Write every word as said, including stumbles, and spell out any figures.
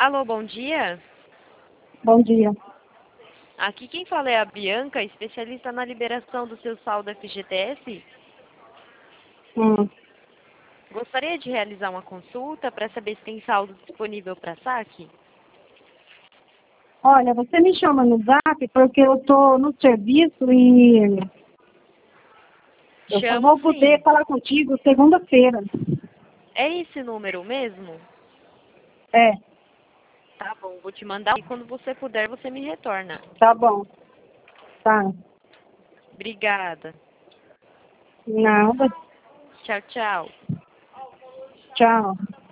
Alô, bom dia. Bom dia. Aqui quem fala é a Bianca, especialista na liberação do seu saldo F G T S. Hum. Gostaria de realizar uma consulta para saber se tem saldo disponível para saque? Olha, você me chama no Zap porque eu estou no serviço e eu só Chamo vou sim. poder falar contigo segunda-feira. É esse número mesmo? É, Tá bom, vou te mandar e quando você puder você me retorna. tá bom. Tá. Obrigada. Nada. Tchau, tchau. Tchau.